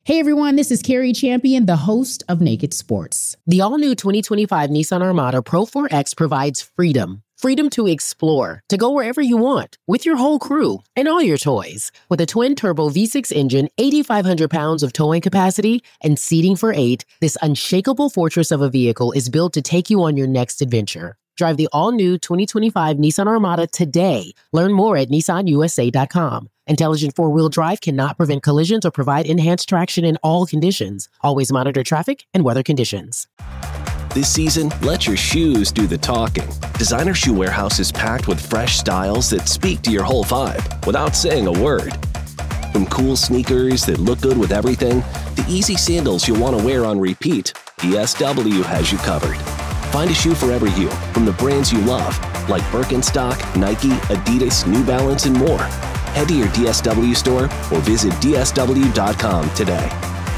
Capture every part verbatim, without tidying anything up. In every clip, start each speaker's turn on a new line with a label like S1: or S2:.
S1: Hey everyone, this is Carrie Champion, the host of Naked Sports. The all-new twenty twenty-five Nissan Armada Pro four X provides freedom. Freedom to explore, to go wherever you want, with your whole crew and all your toys. With a twin-turbo V six engine, eighty-five hundred pounds of towing capacity, and seating for eight, this unshakable fortress of a vehicle is built to take you on your next adventure. Drive the all-new twenty twenty-five Nissan Armada today. Learn more at Nissan U S A dot com. Intelligent four-wheel drive cannot prevent collisions or provide enhanced traction in all conditions. Always monitor traffic and weather conditions.
S2: This season, let your shoes do the talking. Designer Shoe Warehouse is packed with fresh styles that speak to your whole vibe without saying a word. From cool sneakers that look good with everything, to easy sandals you'll want to wear on repeat, D S W has you covered. Find a shoe for every you from the brands you love, like Birkenstock, Nike, Adidas, New Balance, and more. Head to your D S W store or visit D S W dot com today.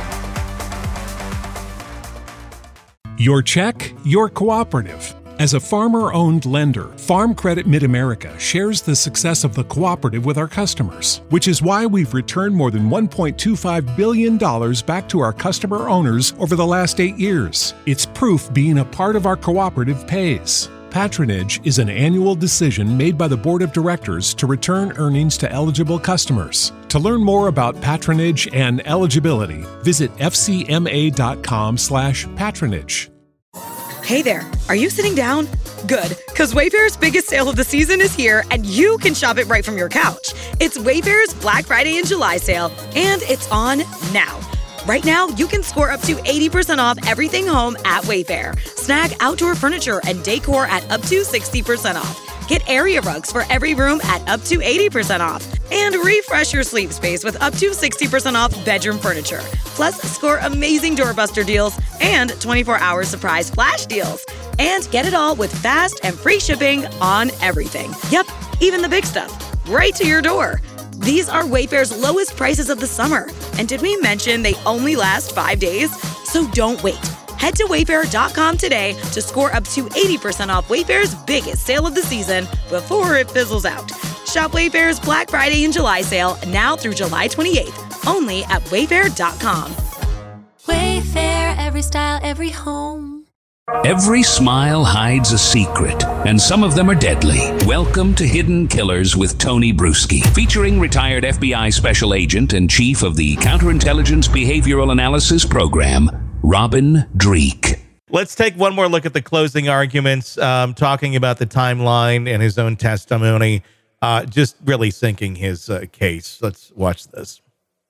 S3: Your check, your cooperative. As a farmer-owned lender, Farm Credit Mid-America shares the success of the cooperative with our customers, which is why we've returned more than one point two five billion dollars back to our customer owners over the last eight years. It's proof being a part of our cooperative pays. Patronage is an annual decision made by the Board of Directors to return earnings to eligible customers. To learn more about patronage and eligibility, visit F C M A dot com slash patronage.
S4: Hey there, are you sitting down? Good, because Wayfair's biggest sale of the season is here, and you can shop it right from your couch. It's Wayfair's Black Friday and July sale, and it's on now. Right now, you can score up to eighty percent off everything home at Wayfair. Snag outdoor furniture and decor at up to sixty percent off. Get area rugs for every room at up to eighty percent off. And refresh your sleep space with up to sixty percent off bedroom furniture. Plus, score amazing doorbuster deals and twenty-four hour surprise flash deals. And get it all with fast and free shipping on everything. Yep, even the big stuff. Right to your door. These are Wayfair's lowest prices of the summer. And did we mention they only last five days? So don't wait. Head to Wayfair dot com today to score up to eighty percent off Wayfair's biggest sale of the season before it fizzles out. Shop Wayfair's Black Friday and July sale now through July twenty-eighth, only at Wayfair dot com.
S5: Wayfair, every style, every home.
S6: Every smile hides a secret, and some of them are deadly. Welcome to Hidden Killers with Tony Bruschi, featuring retired F B I Special Agent and Chief of the Counterintelligence Behavioral Analysis Program, Robin Dreeke.
S7: Let's take one more look at the closing arguments, um, talking about the timeline and his own testimony, uh, just really sinking his uh, case. Let's watch this.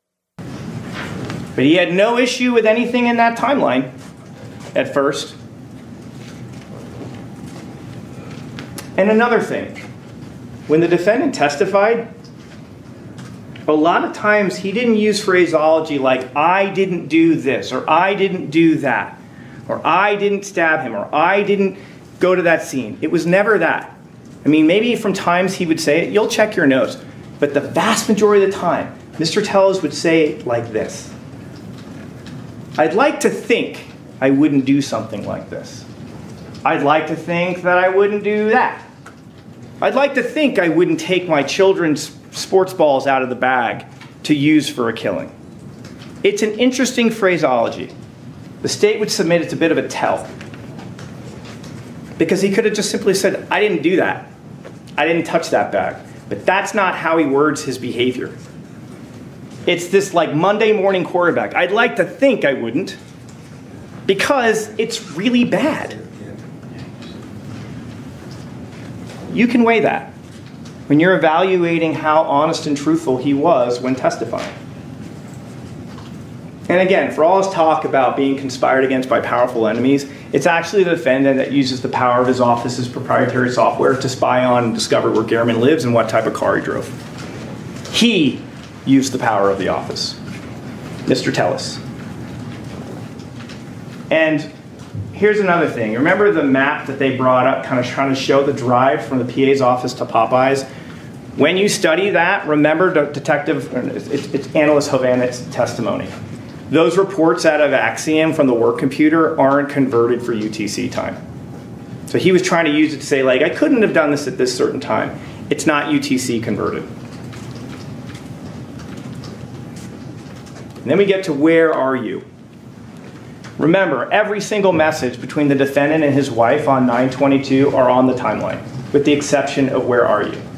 S8: But he had no issue with anything in that timeline at first. And another thing, when the defendant testified, a lot of times he didn't use phraseology like, I didn't do this, or I didn't do that, or I didn't stab him, or I didn't go to that scene. It was never that. I mean, maybe from times he would say it, you'll check your notes, but the vast majority of the time, Mister Tellez would say it like this. I'd like to think I wouldn't do something like this. I'd like to think that I wouldn't do that. I'd like to think I wouldn't take my children's sports balls out of the bag to use for a killing. It's an interesting phraseology. The state would submit it's a bit of a tell. Because he could have just simply said, I didn't do that. I didn't touch that bag. But that's not how he words his behavior. It's this like Monday morning quarterback. I'd like to think I wouldn't, because it's really bad. You can weigh that when you're evaluating how honest and truthful he was when testifying. And again, for all his talk about being conspired against by powerful enemies, it's actually the defendant that uses the power of his office's proprietary software to spy on and discover where Gehrman lives and what type of car he drove. He used the power of the office, Mister Tellez. And here's another thing. Remember the map that they brought up, kind of trying to show the drive from the P A's office to Popeyes? When you study that, remember the detective, it's, it's analyst Hovanet's testimony. Those reports out of Axiom from the work computer aren't converted for U T C time. So he was trying to use it to say, like, I couldn't have done this at this certain time. It's not U T C converted. And then we get to where are you? Remember, every single message between the defendant and his wife on nine twenty-two are on the timeline, with the exception of where are you.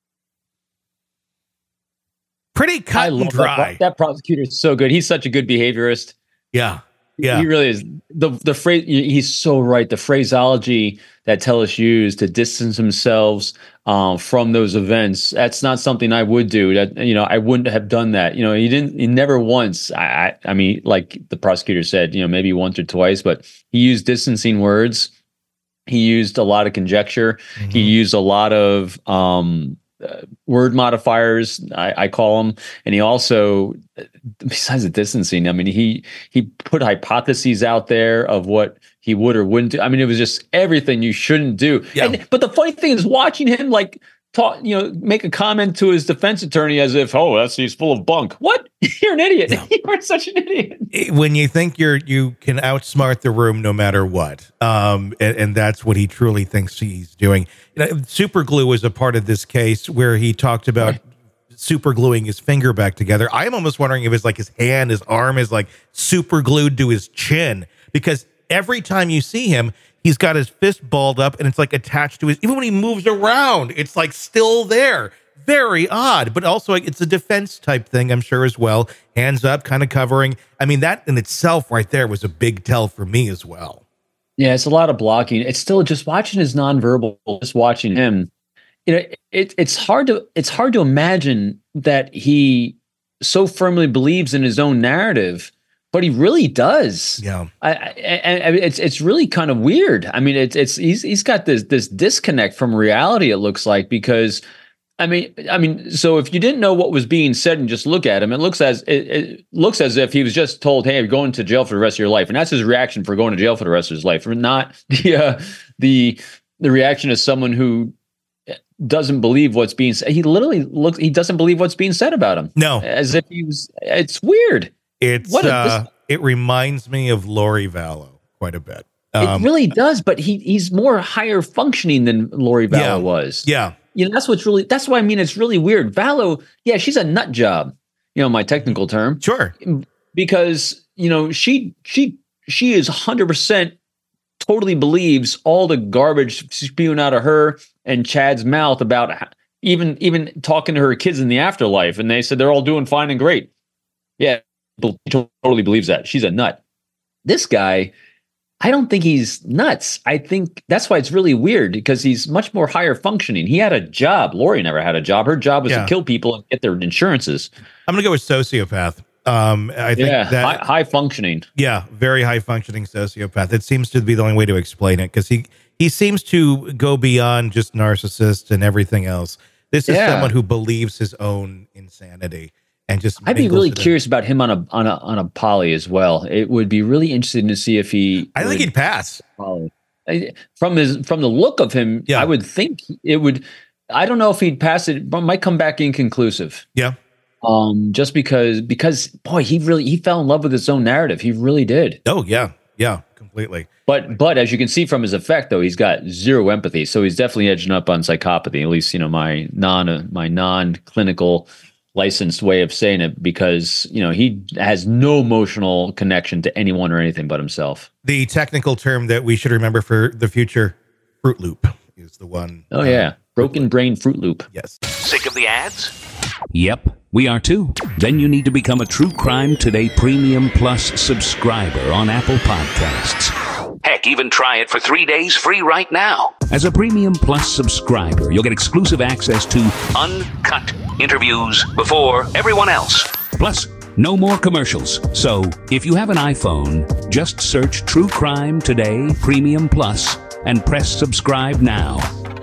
S7: Pretty cut and dry.
S9: That, that prosecutor is so good. He's such a good behaviorist.
S7: Yeah. Yeah.
S9: He really is. The the phrase, he's so right. The phraseology that Tellis used to distance themselves um, from those events, that's not something I would do. That, you know, I wouldn't have done that. You know, he didn't, he never once, I, I mean, like the prosecutor said, you know, maybe once or twice, but he used distancing words. He used a lot of conjecture. Mm-hmm. He used a lot of um, uh, word modifiers, I, I call them. And he also, besides the distancing, I mean, he he put hypotheses out there of what he would or wouldn't do. I mean, it was just everything you shouldn't do. Yeah. And, but the funny thing is watching him like talk, you know, make a comment to his defense attorney as if, oh, that's he's full of bunk. What? You're an idiot. Yeah. You're such an idiot.
S7: When you think you're you can outsmart the room no matter what, um, and, and that's what he truly thinks he's doing. You know, super glue was a part of this case where he talked about. Right. Super gluing his finger back together. I'm almost wondering if it's like his hand, his arm is like super glued to his chin, because every time you see him, he's got his fist balled up and it's like attached to his, even when he moves around, it's like still there. Very odd, but also like, it's a defense type thing, I'm sure, as well. Hands up, kind of covering. I mean, that in itself right there was a big tell for me as well.
S9: Yeah, it's a lot of blocking. It's still just watching his nonverbal, just watching him. You know, it, it's hard to it's hard to imagine that he so firmly believes in his own narrative, but he really does.
S7: Yeah,
S9: I, I, and it's it's really kind of weird. I mean, it's it's he's he's got this this disconnect from reality. It looks like, because I mean I mean, so if you didn't know what was being said and just look at him, it looks as it, it looks as if he was just told, "Hey, you're going to jail for the rest of your life," and that's his reaction for going to jail for the rest of his life, not the uh, the the reaction of someone who doesn't believe what's being said. He literally looks, he doesn't believe what's being said about him.
S7: No.
S9: As if he was, it's weird.
S7: It's, what a, uh, this, it reminds me of Lori Vallow quite a bit.
S9: Um, it really does, but he he's more higher functioning than Lori Vallow
S7: yeah,
S9: was.
S7: Yeah.
S9: You know, that's what's really, that's why I mean, it's really weird. Vallow, yeah, she's a nut job, you know, my technical term.
S7: Sure.
S9: Because, you know, she, she, she is one hundred percent totally believes all the garbage spewing out of her and Chad's mouth about even even talking to her kids in the afterlife, and they said they're all doing fine and great. Yeah, totally believes that. She's a nut. This guy, I don't think he's nuts. I think that's why it's really weird, because he's much more higher functioning. He had a job. Lori never had a job. Her job was yeah. to kill people and get their insurances.
S7: I'm going to go with sociopath. Um, I think
S9: yeah,
S7: that
S9: high, high functioning.
S7: Yeah, very high functioning sociopath. It seems to be the only way to explain it, because he he seems to go beyond just narcissists and everything else. This is yeah. someone who believes his own insanity and just.
S9: I'd be really curious in. about him on a on a on a poly as well. It would be really interesting to see if he.
S7: I think he'd pass.
S9: Poly. From his from the look of him, yeah. I would think it would. I don't know if he'd pass it, but might come back inconclusive.
S7: Yeah.
S9: Um, just because, because boy, he really, he fell in love with his own narrative. He really did.
S7: Oh yeah. Yeah, completely.
S9: But, but as you can see from his effect though, he's got zero empathy. So he's definitely edging up on psychopathy, at least, you know, my non, uh, my non-clinical licensed way of saying it, because, you know, he has no emotional connection to anyone or anything but himself.
S7: The technical term that we should remember for the future, Fruit Loop, is the one.
S9: Oh um, yeah. Broken brain Fruit Loop.
S7: Yes.
S6: Sick of the ads? Yep, we are too. Then you need to become a True Crime Today Premium Plus subscriber on Apple Podcasts. Heck, even try it for three days free right now. As a Premium Plus subscriber, you'll get exclusive access to uncut interviews before everyone else. Plus, no more commercials. So, if you have an iPhone, just search True Crime Today Premium Plus and press subscribe now.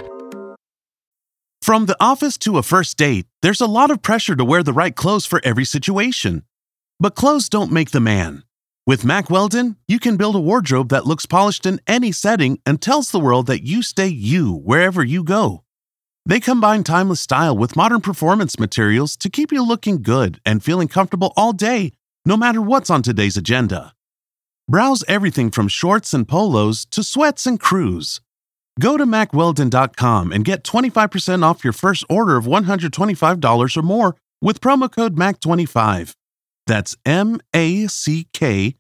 S10: From the office to a first date, there's a lot of pressure to wear the right clothes for every situation. But clothes don't make the man. With Mack Weldon, you can build a wardrobe that looks polished in any setting and tells the world that you stay you wherever you go. They combine timeless style with modern performance materials to keep you looking good and feeling comfortable all day, no matter what's on today's agenda. Browse everything from shorts and polos to sweats and crews. Go to Mack Weldon dot com and get twenty-five percent off your first order of one hundred twenty-five dollars or more with promo code M A C twenty-five. That's M A C K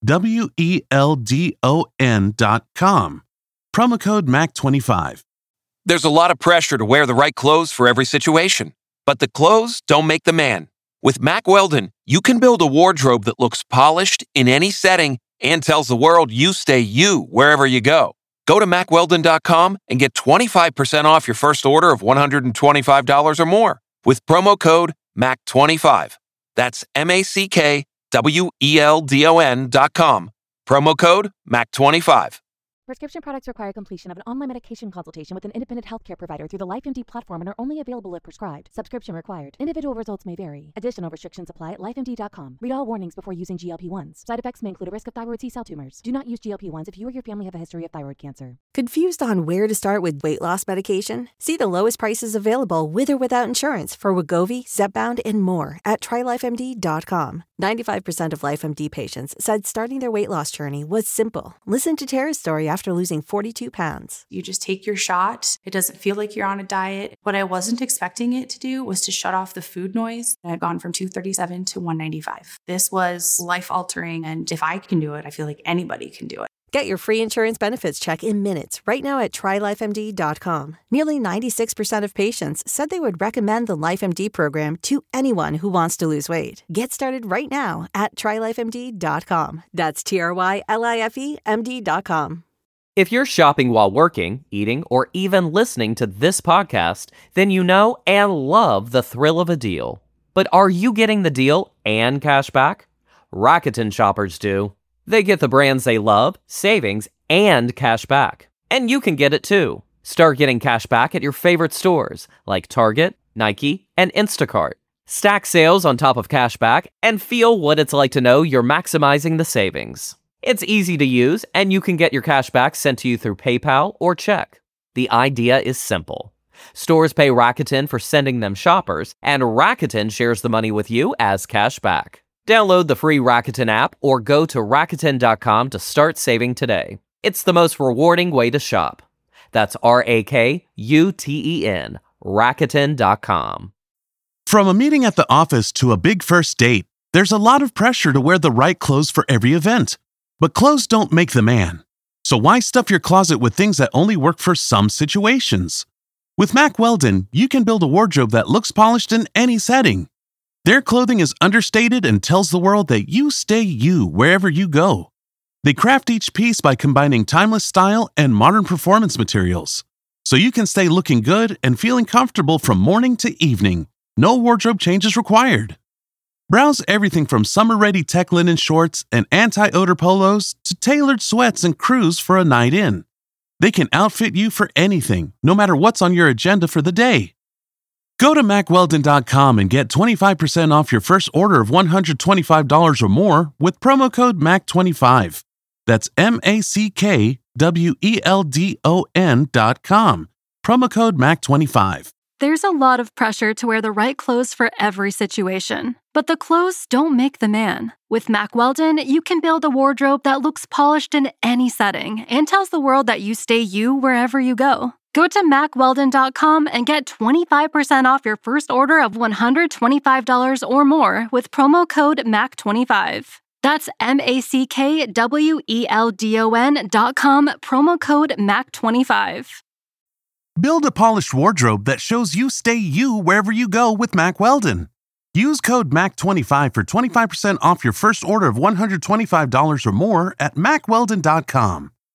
S10: W E L D O N dot com. Promo code M A C twenty-five.
S11: There's a lot of pressure to wear the right clothes for every situation, but the clothes don't make the man. With Mack Weldon, you can build a wardrobe that looks polished in any setting and tells the world you stay you wherever you go. Go to Mack Weldon dot com and get twenty-five percent off your first order of one hundred twenty-five dollars or more with promo code M A C twenty-five. That's M A C K W E L D O N dot com. Promo code M A C twenty-five.
S12: Prescription products require completion of an online medication consultation with an independent healthcare provider through the LifeMD platform and are only available if prescribed. Subscription required. Individual results may vary. Additional restrictions apply at life M D dot com. Read all warnings before using G L P one s. Side effects may include a risk of thyroid C-cell tumors. Do not use G L P one s if you or your family have a history of thyroid cancer.
S13: Confused on where to start with weight loss medication? See the lowest prices available with or without insurance for Wegovy, Zepbound, and more at try life M D dot com. ninety-five percent of LifeMD patients said starting their weight loss journey was simple. Listen to Tara's story after losing forty-two pounds.
S14: You just take your shot. It doesn't feel like you're on a diet. What I wasn't expecting it to do was to shut off the food noise. I'd gone from two thirty-seven to one ninety-five. This was life-altering, and if I can do it, I feel like anybody can do it.
S13: Get your free insurance benefits check in minutes right now at try life M D dot com. Nearly ninety-six percent of patients said they would recommend the LifeMD program to anyone who wants to lose weight. Get started right now at try life M D dot com. That's T R Y L I F E M D dot com.
S15: If you're shopping while working, eating, or even listening to this podcast, then you know and love the thrill of a deal. But are you getting the deal and cash back? Rakuten shoppers do. They get the brands they love, savings, and cash back. And you can get it too. Start getting cash back at your favorite stores like Target, Nike, and Instacart. Stack sales on top of cash back and feel what it's like to know you're maximizing the savings. It's easy to use, and you can get your cash back sent to you through PayPal or check. The idea is simple. Stores pay Rakuten for sending them shoppers, and Rakuten shares the money with you as cash back. Download the free Rakuten app or go to Rakuten dot com to start saving today. It's the most rewarding way to shop. That's R A K U T E N, Rakuten dot com.
S10: From a meeting at the office to a big first date, there's a lot of pressure to wear the right clothes for every event. But clothes don't make the man. So why stuff your closet with things that only work for some situations? With Mack Weldon, you can build a wardrobe that looks polished in any setting. Their clothing is understated and tells the world that you stay you wherever you go. They craft each piece by combining timeless style and modern performance materials, so you can stay looking good and feeling comfortable from morning to evening. No wardrobe changes required. Browse everything from summer-ready tech linen shorts and anti-odor polos to tailored sweats and crews for a night in. They can outfit you for anything, no matter what's on your agenda for the day. Go to Mack Weldon dot com and get twenty-five percent off your first order of one hundred twenty-five dollars or more with promo code M A C twenty-five. That's M A C K W E L D O N dot com. Promo code M A C twenty-five.
S16: There's a lot of pressure to wear the right clothes for every situation, but the clothes don't make the man. With Mack Weldon, you can build a wardrobe that looks polished in any setting and tells the world that you stay you wherever you go. Go to Mack Weldon dot com and get twenty-five percent off your first order of one hundred twenty-five dollars or more with promo code M A C twenty-five. That's M A C K W E L D O N dot com, promo code M A C twenty-five.
S10: Build a polished wardrobe that shows you stay you wherever you go with Mack Weldon. Use code M A C twenty-five for twenty-five percent off your first order of one hundred twenty-five dollars or more at Mack Weldon dot com.